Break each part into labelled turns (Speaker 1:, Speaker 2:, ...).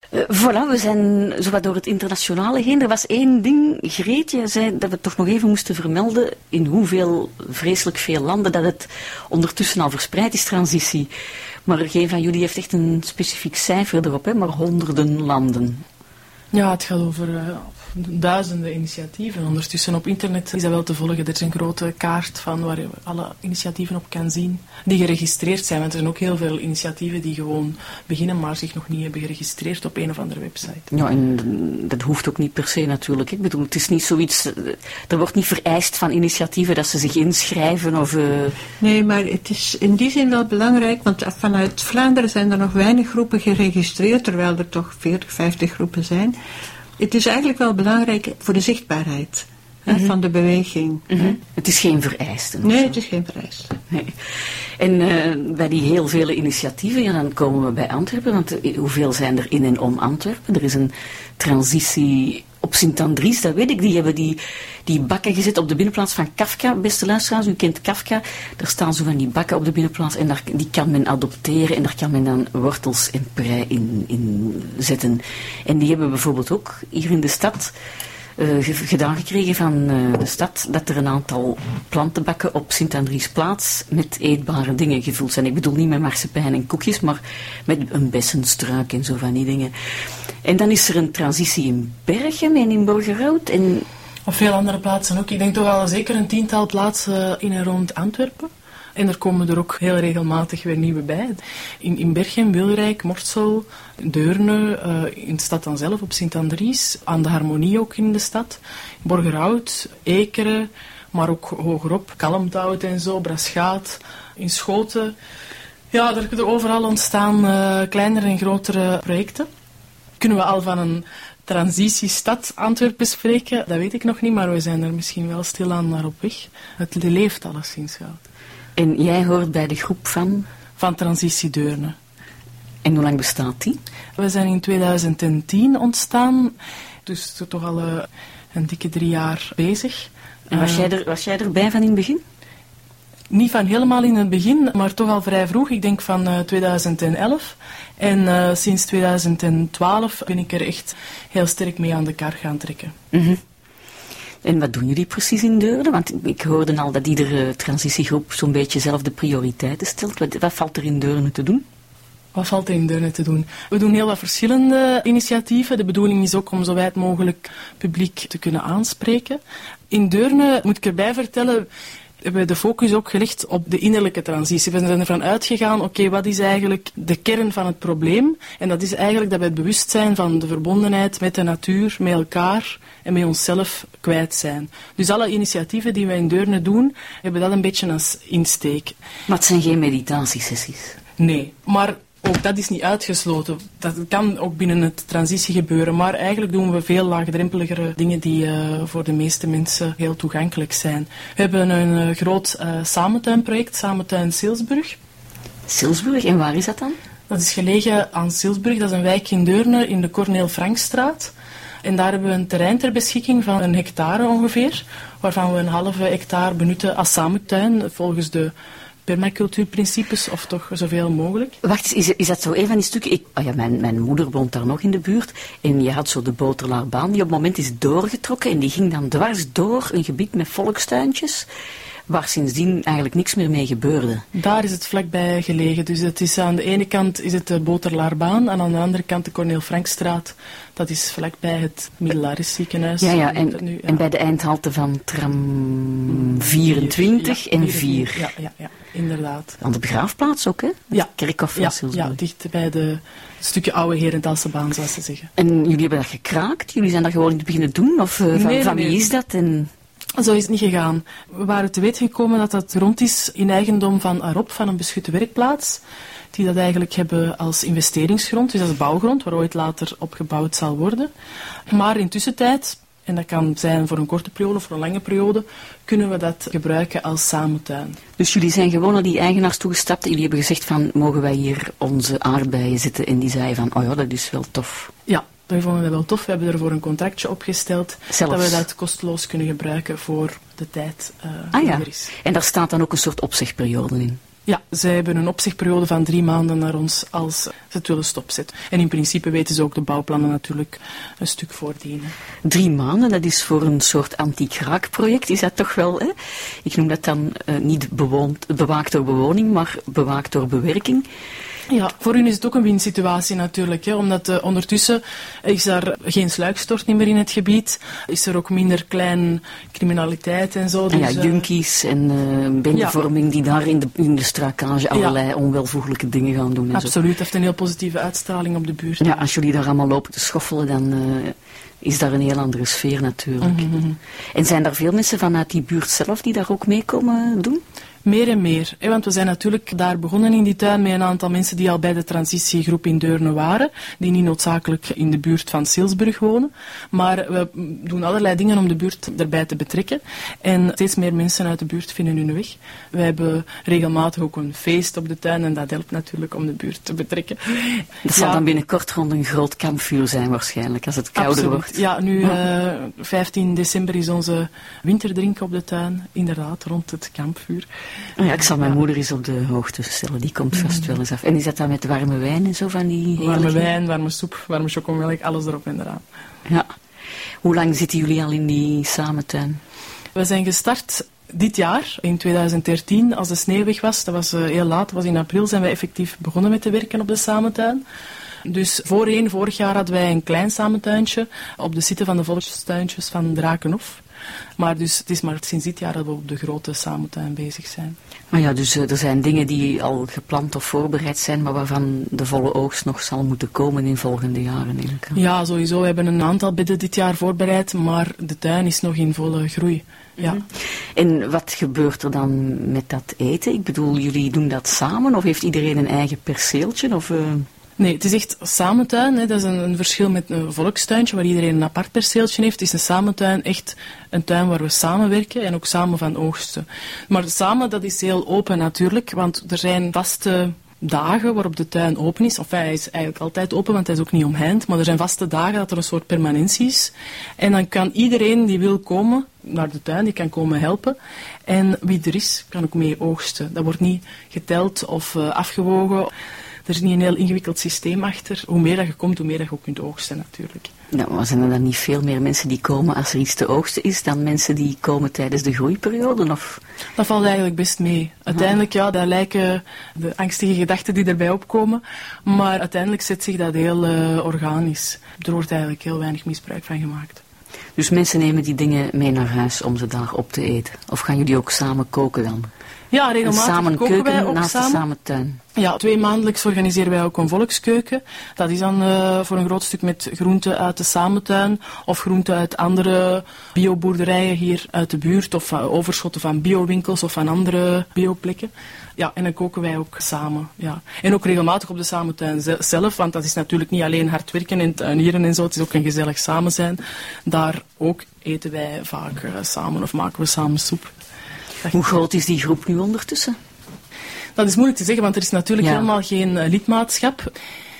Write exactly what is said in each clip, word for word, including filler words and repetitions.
Speaker 1: Uh, voilà, we zijn zowat door het internationale heen. Er was één ding, Greet, jij zei dat we toch nog even moesten vermelden in hoeveel vreselijk veel landen dat het ondertussen al verspreid is, transitie. Maar geen van jullie heeft echt een specifiek cijfer erop, hè? Maar honderden landen.
Speaker 2: Ja, het gaat over uh, duizenden initiatieven. Ondertussen op internet is dat wel te volgen. Er is een grote kaart van waar je alle initiatieven op kan zien die geregistreerd zijn. Want er zijn ook heel veel initiatieven die gewoon beginnen, maar zich nog niet hebben geregistreerd op een of andere website.
Speaker 1: Ja, en dat hoeft ook niet per se natuurlijk. Ik bedoel, het is niet zoiets... Er wordt niet vereist van initiatieven dat ze zich inschrijven of... Uh...
Speaker 3: Nee, maar het is in die zin wel belangrijk, want vanuit Vlaanderen zijn er nog weinig groepen geregistreerd, terwijl er toch veertig, vijftig groepen zijn. Het is eigenlijk wel belangrijk voor de zichtbaarheid hè, mm-hmm. van de beweging.
Speaker 1: Mm-hmm. Het is geen vereiste.
Speaker 3: Nee, het is geen vereiste.
Speaker 1: Nee. En uh, bij die heel vele initiatieven, ja, dan komen we bij Antwerpen. Want uh, hoeveel zijn er in en om Antwerpen? Er is een transitie op Sint-Andries, dat weet ik. Die hebben die, die bakken gezet op de binnenplaats van Kafka. Beste luisteraars, u kent Kafka. Daar staan zo van die bakken op de binnenplaats en daar, die kan men adopteren en daar kan men dan wortels en prei in, in zetten. En die hebben bijvoorbeeld ook hier in de stad uh, gedaan gekregen van uh, de stad dat er een aantal plantenbakken op Sint-Andriesplaats met eetbare dingen gevuld zijn. Ik bedoel niet met marsepein en koekjes, maar met een bessenstruik en zo van die dingen. En dan is er een transitie in Berchem en in Borgerhout en...
Speaker 2: Op veel andere plaatsen ook. Ik denk toch al zeker een tiental plaatsen in en rond Antwerpen. En er komen er ook heel regelmatig weer nieuwe bij. In, in Berchem, Wilrijk, Mortsel, Deurne, uh, in de stad dan zelf, op Sint-Andries, aan de Harmonie ook in de stad, Borgerhout, Ekeren, maar ook hogerop, Kalmthout en zo, Braschaat, in Schoten. Ja, er, er overal ontstaan uh, kleinere en grotere projecten. Kunnen we al van een transitiestad Antwerpen spreken? Dat weet ik nog niet, maar we zijn er misschien wel stilaan naar op weg. Het leeft alleszins wel.
Speaker 1: En jij hoort bij de groep van?
Speaker 2: Van Transitie Deurne.
Speaker 1: En hoe lang bestaat die?
Speaker 2: We zijn in tweeduizend tien ontstaan, dus toch al uh, een dikke drie jaar bezig.
Speaker 1: En was, uh, jij er, was jij erbij van in het begin?
Speaker 2: Niet van helemaal in het begin, maar toch al vrij vroeg. Ik denk van uh, tweeduizend elf. En uh, sinds tweeduizend twaalf ben ik er echt heel sterk mee aan de kar gaan trekken.
Speaker 1: Mm-hmm. En wat doen jullie precies in Deurne? Want ik hoorde al dat iedere transitiegroep zo'n beetje zelf de prioriteiten stelt. Wat, wat valt er in Deurne te doen?
Speaker 2: Wat valt er in Deurne te doen? We doen heel wat verschillende initiatieven. De bedoeling is ook om zo wijd mogelijk publiek te kunnen aanspreken. In Deurne, moet ik erbij vertellen, hebben we de focus ook gelegd op de innerlijke transitie. We zijn ervan uitgegaan, oké, okay, wat is eigenlijk de kern van het probleem? En dat is eigenlijk dat we het bewustzijn van de verbondenheid met de natuur, met elkaar en met onszelf kwijt zijn. Dus alle initiatieven die wij in Deurne doen, hebben dat een beetje als insteek.
Speaker 1: Maar het zijn geen meditatiesessies?
Speaker 2: Nee, maar ook dat is niet uitgesloten. Dat kan ook binnen het transitie gebeuren, maar eigenlijk doen we veel laagdrempeligere dingen die uh, voor de meeste mensen heel toegankelijk zijn. We hebben een uh, groot uh, samentuinproject, Samentuin Silsburg.
Speaker 1: Silsburg, en waar is dat dan?
Speaker 2: Dat is gelegen aan Silsburg, dat is een wijk in Deurne in de Corneel Frankstraat. En daar hebben we een terrein ter beschikking van een hectare ongeveer, waarvan we een halve hectare benutten als samentuin, volgens de permacultuurprincipes, of toch zoveel mogelijk.
Speaker 1: Wacht, is, is dat zo een van die stukken? Ik, oh ja, mijn, mijn moeder woont daar nog in de buurt en je had zo de Boterlaarbaan die op het moment is doorgetrokken en die ging dan dwars door een gebied met volkstuintjes waar sindsdien eigenlijk niks meer mee gebeurde.
Speaker 2: Daar is het vlakbij gelegen. Dus het is aan de ene kant is het de Boterlaarbaan en aan de andere kant de Corneel Frankstraat. Dat is vlakbij het Middelaris ziekenhuis.
Speaker 1: Ja, ja, en, nu, ja. en bij de eindhalte van tram vierentwintig ja, en vier.
Speaker 2: Ja, ja, ja, inderdaad.
Speaker 1: Aan de begraafplaats ook, hè?
Speaker 2: Ja.
Speaker 1: Kerkhof van
Speaker 2: ja,
Speaker 1: Silsburg.
Speaker 2: Ja, dicht bij de stukje oude Herentaalsebaan, zoals ze zeggen.
Speaker 1: En jullie hebben dat gekraakt? Jullie zijn dat gewoon niet beginnen doen? Of uh, van,
Speaker 2: nee,
Speaker 1: van
Speaker 2: nee.
Speaker 1: wie is dat? En...
Speaker 2: Zo is het niet gegaan. We waren te weten gekomen dat dat rond is in eigendom van Arop, van een beschutte werkplaats, die dat eigenlijk hebben als investeringsgrond, dus als bouwgrond, waar ooit later op gebouwd zal worden. Maar in tussentijd, en dat kan zijn voor een korte periode of voor een lange periode, kunnen we dat gebruiken als samentuin.
Speaker 1: Dus jullie zijn gewoon naar die eigenaars toegestapt en jullie hebben gezegd van, mogen wij hier onze aardbeien zetten? En die zeiden van, oh ja, dat is wel tof.
Speaker 2: Ja. We vonden dat wel tof. We hebben ervoor een contractje opgesteld.
Speaker 1: Zelfs.
Speaker 2: Dat we dat kosteloos kunnen gebruiken voor de tijd uh,
Speaker 1: ah,
Speaker 2: die
Speaker 1: ja.
Speaker 2: er is.
Speaker 1: En daar staat dan ook een soort opzegperiode in?
Speaker 2: Ja, zij hebben een opzichtperiode van drie maanden naar ons als ze het willen stopzetten. En in principe weten ze ook de bouwplannen natuurlijk een stuk voordien.
Speaker 1: Drie maanden, dat is voor een soort anti-kraakproject, is dat toch wel, hè? Ik noem dat dan uh, niet bewoond, bewaakt door bewoning, maar bewaakt door bewerking.
Speaker 2: Ja, voor hun is het ook een winsituatie natuurlijk, hè, omdat uh, ondertussen is er geen sluikstorting meer in het gebied, is er ook minder klein criminaliteit en zo.
Speaker 1: Dus,
Speaker 2: ja,
Speaker 1: junkies en uh, bendevorming ja. die daar in de, in de strakage allerlei ja. onwelvoegelijke dingen gaan doen. En
Speaker 2: Absoluut,
Speaker 1: zo.
Speaker 2: Het heeft een heel positieve uitstraling op de buurt.
Speaker 1: Ja, als jullie daar allemaal lopen te schoffelen, dan uh, is daar een heel andere sfeer natuurlijk.
Speaker 2: Mm-hmm.
Speaker 1: En zijn er veel mensen vanuit die buurt zelf die daar ook mee komen doen?
Speaker 2: Meer en meer, hè, want we zijn natuurlijk daar begonnen in die tuin met een aantal mensen die al bij de transitiegroep in Deurne waren, die niet noodzakelijk in de buurt van Silsburg wonen, maar we doen allerlei dingen om de buurt erbij te betrekken en steeds meer mensen uit de buurt vinden hun weg. We hebben regelmatig ook een feest op de tuin en dat helpt natuurlijk om de buurt te betrekken.
Speaker 1: Dat zal
Speaker 2: ja.
Speaker 1: dan binnenkort rond een groot kampvuur zijn waarschijnlijk, als het kouder
Speaker 2: Absoluut.
Speaker 1: wordt.
Speaker 2: Ja, nu uh, vijftien december is onze winterdrink op de tuin, inderdaad, rond het kampvuur.
Speaker 1: Oh ja, ik zal mijn ja. moeder eens op de hoogte stellen, die komt vast wel eens af. En is dat dan met warme wijn en zo van die
Speaker 2: Warme
Speaker 1: heerlijke...
Speaker 2: wijn, warme soep, warme chocomelk, alles erop en eraan.
Speaker 1: Ja. Hoe lang zitten jullie al in die samentuin?
Speaker 2: We zijn gestart dit jaar, in tweeduizend dertien, als de sneeuw weg was. Dat was uh, heel laat, dat was in april, zijn wij effectief begonnen met te werken op de samentuin. Dus voorheen, vorig jaar, hadden wij een klein samentuintje op de site van de volkstuintjes van Drakenhof. Maar dus het is maar sinds dit jaar dat we op de grote samentuin bezig zijn.
Speaker 1: Maar ja, dus uh, er zijn dingen die al gepland of voorbereid zijn, maar waarvan de volle oogst nog zal moeten komen in volgende jaren. Denk ik.
Speaker 2: Ja, sowieso. We hebben een aantal bedden dit jaar voorbereid, maar de tuin is nog in volle groei. Ja.
Speaker 1: Mm-hmm. En wat gebeurt er dan met dat eten? Ik bedoel, jullie doen dat samen of heeft iedereen een eigen perceeltje? Of, uh...
Speaker 2: Nee, het is echt samentuin. Hè. Dat is een, een verschil met een volkstuintje waar iedereen een apart perceeltje heeft. Het is een samentuin echt een tuin waar we samenwerken en ook samen van oogsten. Maar samen, dat is heel open natuurlijk, want er zijn vaste dagen waarop de tuin open is. Of hij is eigenlijk altijd open, want hij is ook niet omheind. Maar er zijn vaste dagen dat er een soort permanentie is. En dan kan iedereen die wil komen naar de tuin, die kan komen helpen. En wie er is, kan ook mee oogsten. Dat wordt niet geteld of uh, afgewogen. Er is niet een heel ingewikkeld systeem achter. Hoe meer dat je komt, hoe meer dat je ook kunt oogsten natuurlijk.
Speaker 1: Nou, maar zijn er dan niet veel meer mensen die komen als er iets te oogsten is dan mensen die komen tijdens de groeiperiode? Of?
Speaker 2: Dat valt eigenlijk best mee. Uiteindelijk, ja, dat lijken de angstige gedachten die erbij opkomen. Maar uiteindelijk zet zich dat heel uh, organisch. Er wordt eigenlijk heel weinig misbruik van gemaakt.
Speaker 1: Dus mensen nemen die dingen mee naar huis om ze daar op te eten? Of gaan jullie ook samen koken dan?
Speaker 2: Ja, regelmatig
Speaker 1: samen
Speaker 2: koken
Speaker 1: keuken
Speaker 2: wij ook
Speaker 1: naast
Speaker 2: samen.
Speaker 1: de samentuin.
Speaker 2: Ja, twee maandelijks organiseren wij ook een volkskeuken. Dat is dan uh, voor een groot stuk met groenten uit de samentuin of groenten uit andere bioboerderijen hier uit de buurt of uh, overschotten van biowinkels of van andere bioplekken. Ja, en dan koken wij ook samen. Ja. En ook regelmatig op de samentuin zelf, want dat is natuurlijk niet alleen hard werken en tuinieren en zo, het is ook een gezellig samen zijn. Daar ook eten wij vaak uh, samen of maken we samen soep.
Speaker 1: Hoe groot is die groep nu ondertussen?
Speaker 2: Dat is moeilijk te zeggen, want er is natuurlijk
Speaker 1: ja.
Speaker 2: helemaal geen uh, lidmaatschap.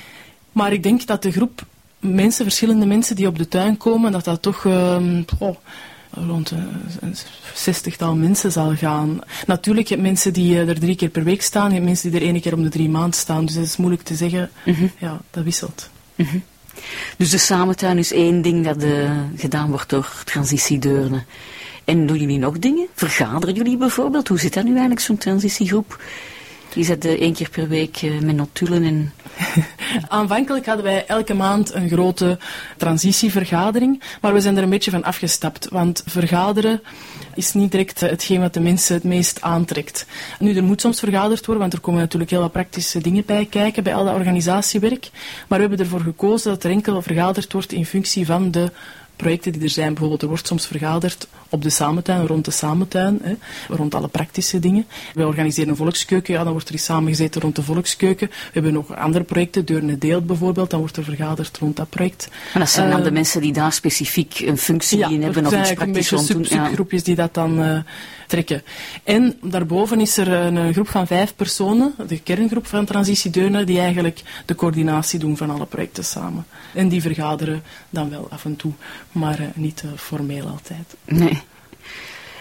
Speaker 2: Maar ik denk dat de groep mensen, verschillende mensen die op de tuin komen, dat dat toch uh, oh, rond een, een zestigtal mensen zal gaan. Natuurlijk, je hebt mensen die uh, er drie keer per week staan, je hebt mensen die er één keer om de drie maanden staan. Dus dat is moeilijk te zeggen.
Speaker 1: Mm-hmm.
Speaker 2: Ja, dat wisselt.
Speaker 1: Mm-hmm. Dus de samentuin is één ding dat uh, gedaan wordt door Transitie Deurne. En doen jullie nog dingen? Vergaderen jullie bijvoorbeeld? Hoe zit dat nu eigenlijk, zo'n transitiegroep? Is dat uh, één keer per week uh, met notulen en...
Speaker 2: Aanvankelijk hadden wij elke maand een grote transitievergadering, maar we zijn er een beetje van afgestapt, want vergaderen is niet direct hetgeen wat de mensen het meest aantrekt. Nu, er moet soms vergaderd worden, want er komen natuurlijk heel wat praktische dingen bij kijken bij al dat organisatiewerk, maar we hebben ervoor gekozen dat er enkel vergaderd wordt in functie van de projecten die er zijn. Bijvoorbeeld, er wordt soms vergaderd op de samentuin, rond de samentuin, hè, rond alle praktische dingen. We organiseren een volkskeuken, ja, dan wordt er eens samengezeten rond de volkskeuken. We hebben nog andere projecten, Deurne Deelt bijvoorbeeld, dan wordt er vergaderd rond dat project.
Speaker 1: Maar dat zijn
Speaker 2: uh,
Speaker 1: dan de mensen die daar specifiek een functie
Speaker 2: ja,
Speaker 1: in hebben of iets praktisch rond doen?
Speaker 2: Ja, sub, subgroepjes die dat dan uh, trekken. En daarboven is er een, een groep van vijf personen, de kerngroep van Transitie Deurne, die eigenlijk de coördinatie doen van alle projecten samen. En die vergaderen dan wel af en toe, maar uh, niet uh, formeel altijd.
Speaker 1: Nee.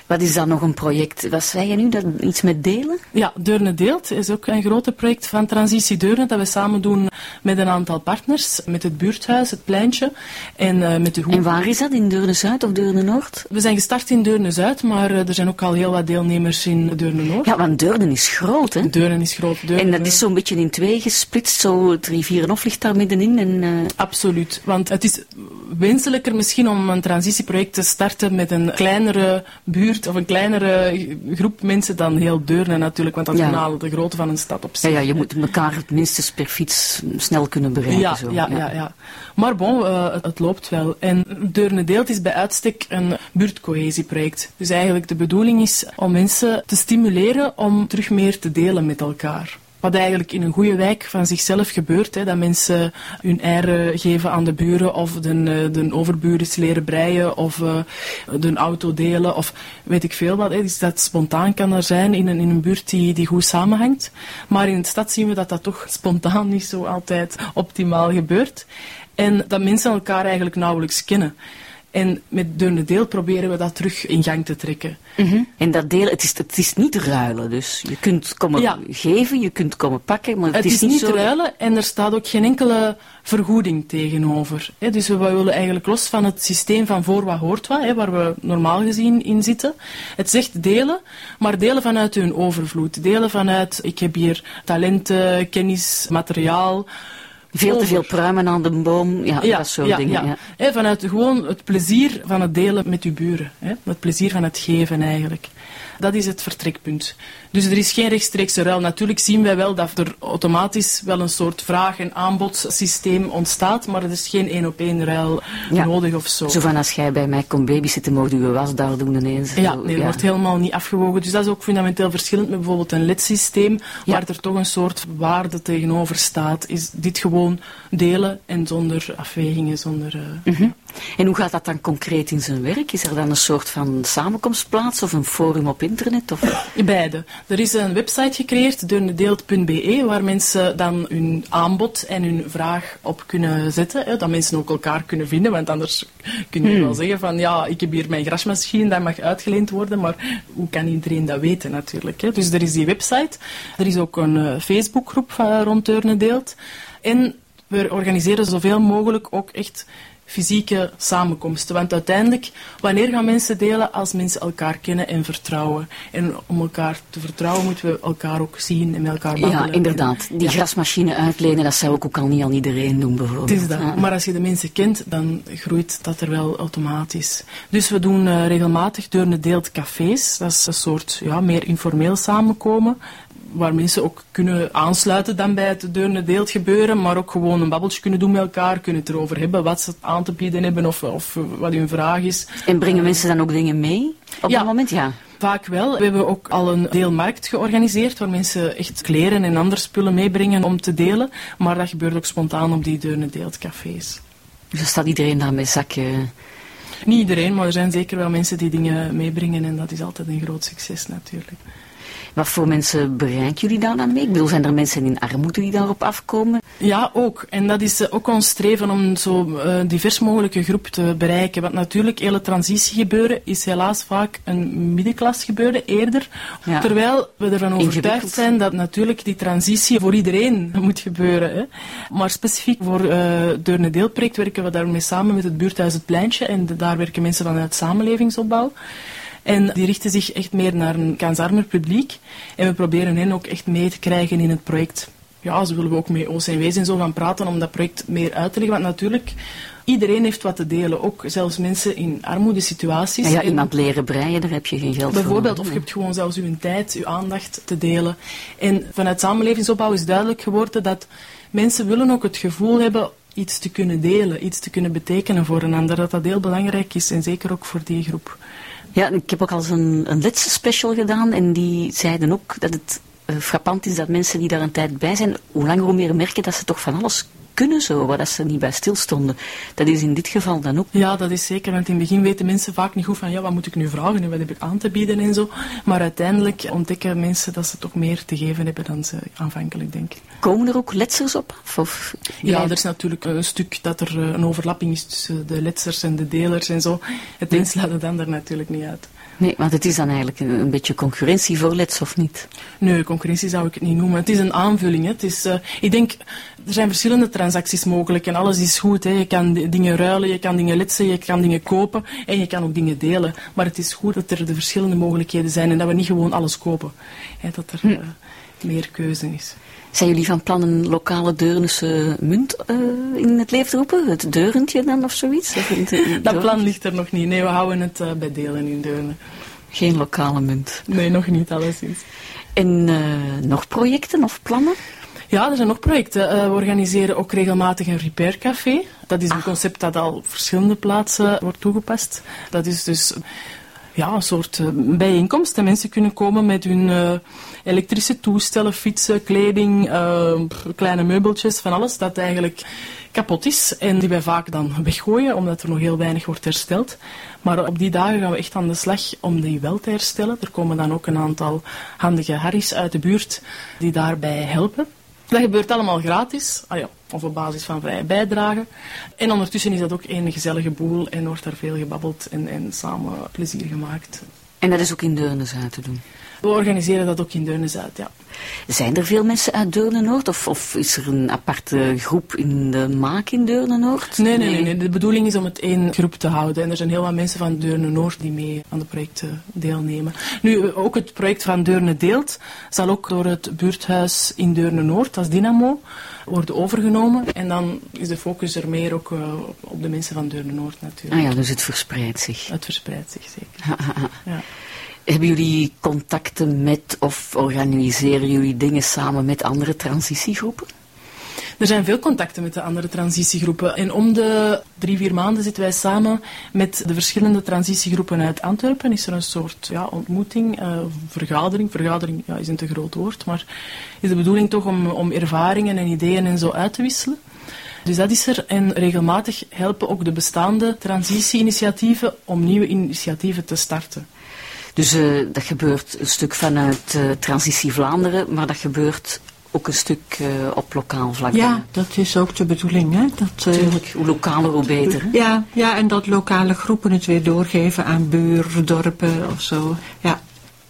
Speaker 1: Wat is dan nog een project? Wat zei je nu? Dat, iets met delen?
Speaker 2: Ja, Deurne Deelt is ook een groot project van Transitie Deurne dat we samen doen met een aantal partners. Met het buurthuis, het pleintje en uh, met de Hoek.
Speaker 1: En waar is dat? In Deurne-Zuid of Deurne-Noord?
Speaker 2: We zijn gestart in Deurne-Zuid, maar uh, er zijn ook al heel wat deelnemers in Deurne-Noord.
Speaker 1: Ja, want Deurne is groot, hè?
Speaker 2: Deurne is groot. Deurne,
Speaker 1: en dat is zo'n beetje in twee gesplitst, zo het Rivierenhof ligt daar middenin. En, uh...
Speaker 2: Absoluut, want het is wenselijker misschien om een transitieproject te starten met een kleinere buurt of een kleinere groep mensen dan heel Deurne natuurlijk, want dat is ja. de grootte van een stad op zich.
Speaker 1: Ja, ja, je moet elkaar het minstens per fiets snel kunnen bereiken.
Speaker 2: Ja,
Speaker 1: zo.
Speaker 2: Ja, ja, ja, ja. Maar bon, uh, het, het loopt wel. En Deurne Deelt is bij uitstek een buurtcohesieproject. Dus eigenlijk de bedoeling is om mensen te stimuleren om terug meer te delen met elkaar. Wat eigenlijk in een goede wijk van zichzelf gebeurt, hè, dat mensen hun eieren geven aan de buren of de, de overburen leren breien of uh, de auto delen of weet ik veel wat. Hè. Dus dat spontaan kan er zijn in een, in een buurt die, die goed samenhangt. Maar in de stad zien we dat dat toch spontaan niet zo altijd optimaal gebeurt. En dat mensen elkaar eigenlijk nauwelijks kennen. En met Deurne Deelt proberen we dat terug in gang te trekken.
Speaker 1: Mm-hmm. En dat delen, het is, het is niet ruilen, dus je kunt komen ja. geven, je kunt komen pakken, maar het,
Speaker 2: het
Speaker 1: is,
Speaker 2: is
Speaker 1: niet
Speaker 2: niet
Speaker 1: zo...
Speaker 2: ruilen en er staat ook geen enkele vergoeding tegenover. He, dus we willen eigenlijk los van het systeem van voor wat hoort wat, he, waar we normaal gezien in zitten. Het zegt delen, maar delen vanuit hun overvloed. Delen vanuit, ik heb hier talenten, kennis, materiaal...
Speaker 1: Veel te veel pruimen aan de boom, ja,
Speaker 2: ja
Speaker 1: dat soort
Speaker 2: ja,
Speaker 1: dingen.
Speaker 2: Ja.
Speaker 1: Ja.
Speaker 2: He, vanuit gewoon het plezier van het delen met uw buren. He. Het plezier van het geven eigenlijk. Dat is het vertrekpunt. Dus er is geen rechtstreekse ruil. Natuurlijk zien wij wel dat er automatisch wel een soort vraag- en aanbodsysteem ontstaat, maar er is geen één op één ruil ja. nodig of zo.
Speaker 1: Zo van als jij bij mij komt babysitten, mocht je was daar doen ineens.
Speaker 2: Ja,
Speaker 1: zo,
Speaker 2: nee, dat
Speaker 1: ja.
Speaker 2: wordt helemaal niet afgewogen. Dus dat is ook fundamenteel verschillend met bijvoorbeeld een L E D-systeem, ja. waar er toch een soort waarde tegenover staat. Is dit gewoon delen en zonder afwegingen, zonder... Uh,
Speaker 1: mm-hmm. En hoe gaat dat dan concreet in zijn werk? Is er dan een soort van samenkomstplaats of een forum op internet? Of?
Speaker 2: Beide. Er is een website gecreëerd, deurnedeelt punt b e, waar mensen dan hun aanbod en hun vraag op kunnen zetten. Hè, dat mensen ook elkaar kunnen vinden, want anders kun je hmm. wel zeggen van ja, ik heb hier mijn grasmachine, dat mag uitgeleend worden, maar hoe kan iedereen dat weten natuurlijk? Hè? Dus er is die website. Er is ook een uh, Facebookgroep van, rond Deurne Deelt. En we organiseren zoveel mogelijk ook echt fysieke samenkomsten. Want uiteindelijk, wanneer gaan mensen delen als mensen elkaar kennen en vertrouwen? En om elkaar te vertrouwen moeten we elkaar ook zien en met elkaar babbelen.
Speaker 1: Ja, inderdaad. Die ja. grasmachine uitlenen, dat zou ik ook al niet aan iedereen doen bijvoorbeeld.
Speaker 2: Het is dat.
Speaker 1: Ja.
Speaker 2: Maar als je de mensen kent, dan groeit dat er wel automatisch. Dus we doen uh, regelmatig Deurne Deelt cafés. Dat is een soort ja, meer informeel samenkomen, waar mensen ook kunnen aansluiten dan bij het Deurne Deelt gebeuren, maar ook gewoon een babbeltje kunnen doen met elkaar, kunnen het erover hebben wat ze aan te bieden hebben of, of wat hun vraag is.
Speaker 1: En brengen mensen dan ook dingen mee op
Speaker 2: ja,
Speaker 1: dat moment? Ja.
Speaker 2: Vaak wel. We hebben ook al een deelmarkt georganiseerd waar mensen echt kleren en andere spullen meebrengen om te delen, maar dat gebeurt ook spontaan op die Deurne Deelt cafés.
Speaker 1: Dus dan staat iedereen daar met zakken?
Speaker 2: Niet iedereen, maar er zijn zeker wel mensen die dingen meebrengen en dat is altijd een groot succes natuurlijk.
Speaker 1: Wat voor mensen bereiken jullie daar dan mee? Ik bedoel, zijn er mensen in armoede die daarop afkomen?
Speaker 2: Ja, ook. En dat is uh, ook ons streven om zo uh, divers mogelijke groep te bereiken. Want natuurlijk, hele transitiegebeuren is helaas vaak een middenklasgebeuren eerder. Ja. Terwijl we ervan overtuigd zijn dat natuurlijk die transitie voor iedereen moet gebeuren. Hè. Maar specifiek voor uh, Deurne Deelt project werken we daarmee samen met het buurthuis Het Pleintje. En de, daar werken mensen vanuit samenlevingsopbouw. En die richten zich echt meer naar een kansarmer publiek. En we proberen hen ook echt mee te krijgen in het project. Ja, zo willen we ook met O C W's en zo gaan praten om dat project meer uit te leggen. Want natuurlijk, iedereen heeft wat te delen. Ook zelfs mensen in armoedesituaties.
Speaker 1: Ja, ja, iemand leren breien, daar heb je geen geld
Speaker 2: voor. Bijvoorbeeld,
Speaker 1: of
Speaker 2: je hebt gewoon zelfs uw tijd, uw aandacht te delen. En vanuit samenlevingsopbouw is duidelijk geworden dat mensen willen ook het gevoel hebben iets te kunnen delen, iets te kunnen betekenen voor een ander. Dat dat heel belangrijk is en zeker ook voor die groep.
Speaker 1: Ja, ik heb ook al eens een, een laatste special gedaan en die zeiden ook dat het uh, frappant is dat mensen die daar een tijd bij zijn, hoe langer hoe meer merken dat ze toch van alles kunnen zo, waar dat ze niet bij stilstonden. Dat is in dit geval dan ook.
Speaker 2: Ja, dat is zeker, want in het begin weten mensen vaak niet goed van, ja, wat moet ik nu vragen en wat heb ik aan te bieden en zo. Maar uiteindelijk ontdekken mensen dat ze toch meer te geven hebben dan ze aanvankelijk denken.
Speaker 1: Komen er ook letsers op? Of,
Speaker 2: ja, er is natuurlijk een stuk dat er een overlapping is tussen de letsers en de delers en zo. Het een sluit het ander natuurlijk niet uit.
Speaker 1: Nee, want het is dan eigenlijk een, een beetje concurrentie voor Let's, of niet?
Speaker 2: Nee, concurrentie zou ik het niet noemen. Het is een aanvulling. Hè. Het is, uh, ik denk, er zijn verschillende transacties mogelijk en alles is goed. Hè. Je kan dingen ruilen, je kan dingen letsen, je kan dingen kopen en je kan ook dingen delen. Maar het is goed dat er de verschillende mogelijkheden zijn en dat we niet gewoon alles kopen. Hè, dat er uh, meer keuze is.
Speaker 1: Zijn jullie van plan een lokale Deurnense munt uh, in het leven te roepen? Het Deurentje dan of zoiets? Of het, uh,
Speaker 2: dat plan ligt er nog niet. Nee, we houden het uh, bij delen in Deurne.
Speaker 1: Geen lokale munt?
Speaker 2: Nee, nog niet, alleszins.
Speaker 1: En uh, nog projecten of plannen?
Speaker 2: Ja, er zijn nog projecten. Uh, we organiseren ook regelmatig een repaircafé. Dat is een ah. concept dat al op verschillende plaatsen wordt toegepast. Dat is dus ja, een soort uh, bijeenkomst. Dat mensen kunnen komen met hun uh, elektrische toestellen, fietsen, kleding, uh, kleine meubeltjes, van alles dat eigenlijk kapot is. En die wij vaak dan weggooien, omdat er nog heel weinig wordt hersteld. Maar op die dagen gaan we echt aan de slag om die wel te herstellen. Er komen dan ook een aantal handige harries uit de buurt die daarbij helpen. Dat gebeurt allemaal gratis, ah ja, of op basis van vrije bijdrage. En ondertussen is dat ook een gezellige boel en wordt daar veel gebabbeld en, en samen plezier gemaakt.
Speaker 1: En dat is ook in Deurne-Zuid te doen?
Speaker 2: We organiseren dat ook in Deurne-Zuid, ja.
Speaker 1: Zijn er veel mensen uit Deurne-Noord of, of is er een aparte groep in de maak in Deurne-Noord?
Speaker 2: Nee, nee, nee, nee. De bedoeling is om het één groep te houden. En er zijn heel wat mensen van Deurne-Noord die mee aan het project deelnemen. Nu, ook het project van Deurne Deelt zal ook door het buurthuis in Deurne-Noord als Dynamo worden overgenomen. En dan is de focus er meer ook uh, op de mensen van Deurne-Noord natuurlijk.
Speaker 1: Ah ja, dus het verspreidt zich.
Speaker 2: Het verspreidt zich, zeker.
Speaker 1: Ha, ha, ha.
Speaker 2: Ja.
Speaker 1: Hebben jullie contacten met of organiseren jullie dingen samen met andere transitiegroepen?
Speaker 2: Er zijn veel contacten met de andere transitiegroepen. En om de drie, vier maanden zitten wij samen met de verschillende transitiegroepen uit Antwerpen. Is er een soort ja, ontmoeting, uh, vergadering. Vergadering ja, is een te groot woord, maar is de bedoeling toch om, om ervaringen en ideeën en zo uit te wisselen. Dus dat is er. En regelmatig helpen ook de bestaande transitie-initiatieven om nieuwe initiatieven te starten.
Speaker 1: Dus uh, dat gebeurt een stuk vanuit uh, Transitie Vlaanderen, maar dat gebeurt ook een stuk uh, op lokaal vlak.
Speaker 3: Ja, dat is ook de bedoeling. Hè? Dat, uh,
Speaker 1: Tuurlijk, hoe lokaler, hoe beter. Hè?
Speaker 3: Ja, ja, en dat lokale groepen het weer doorgeven aan buurdorpen of zo. Ja.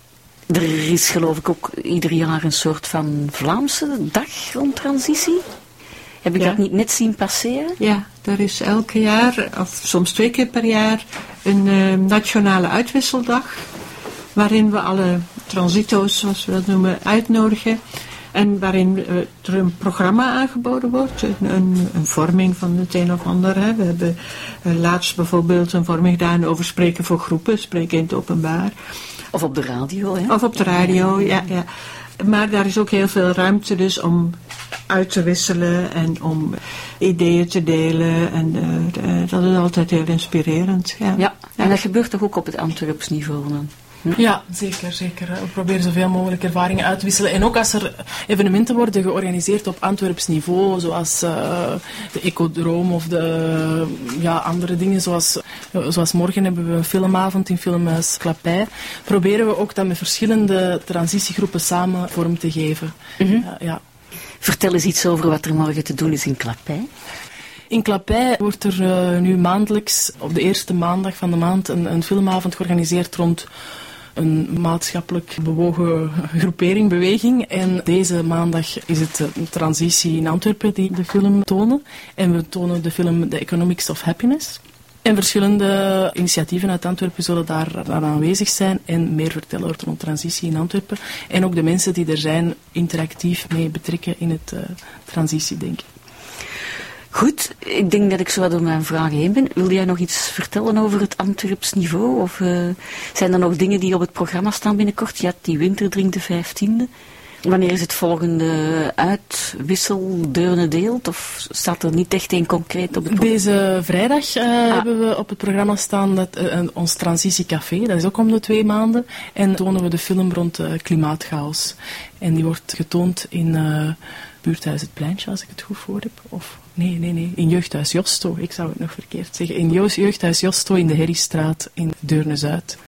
Speaker 1: Er is geloof ik ook ieder jaar een soort van Vlaamse dag rond transitie. Heb ik ja. dat niet net zien passeren?
Speaker 3: Ja, er is elke jaar, of soms twee keer per jaar, een uh, nationale uitwisseldag. Waarin we alle transito's, zoals we dat noemen, uitnodigen. En waarin uh, er een programma aangeboden wordt. Een, een, een vorming van het een of ander. Hè. We hebben uh, laatst bijvoorbeeld een vorming gedaan over spreken voor groepen. Spreken in het openbaar.
Speaker 1: Of op de radio, hè?
Speaker 3: Of op de radio, ja. ja. Maar daar is ook heel veel ruimte dus om uit te wisselen en om ideeën te delen. En uh, uh, dat is altijd heel inspirerend. Ja.
Speaker 1: Ja, en dat gebeurt toch ook op het Antwerps niveau dan?
Speaker 2: Hm? Ja, zeker, zeker. We proberen zoveel mogelijk ervaringen uit te wisselen. En ook als er evenementen worden georganiseerd op Antwerps niveau, zoals uh, de Ecodroom of de ja, andere dingen, zoals, uh, zoals morgen hebben we een filmavond in Filmhuis Klappij, proberen we ook dat met verschillende transitiegroepen samen vorm te geven. Mm-hmm. uh, ja.
Speaker 1: Vertel eens iets over wat er morgen te doen is in Klappij.
Speaker 2: In Klappij wordt er uh, nu maandelijks, op de eerste maandag van de maand, een, een filmavond georganiseerd rond een maatschappelijk bewogen groepering, beweging. En deze maandag is het een transitie in Antwerpen die de film tonen. En we tonen de film The Economics of Happiness. En verschillende initiatieven uit Antwerpen zullen daar, daar aanwezig zijn en meer vertellen over de transitie in Antwerpen. En ook de mensen die er zijn interactief mee betrekken in het uh, transitiedenken.
Speaker 1: Goed, ik denk dat ik zo wat door mijn vragen heen ben. Wil jij nog iets vertellen over het Antwerps niveau? Of uh, zijn er nog dingen die op het programma staan binnenkort? Ja, die winterdrink de vijftiende. Wanneer is het volgende uitwissel Deurne Deelt? Of staat er niet echt een concreet op het programma?
Speaker 2: Deze vrijdag uh, ah. hebben we op het programma staan dat, uh, ons transitiecafé. Dat is ook om de twee maanden. En tonen we de film rond uh, klimaatchaos. En die wordt getoond in uh, buurthuis Het Pleintje, als ik het goed voor heb. Of nee, nee, nee. In jeugdhuis Josto. Ik zou het nog verkeerd zeggen. In jeugdhuis Josto in de Herriestraat in Deurne-Zuid.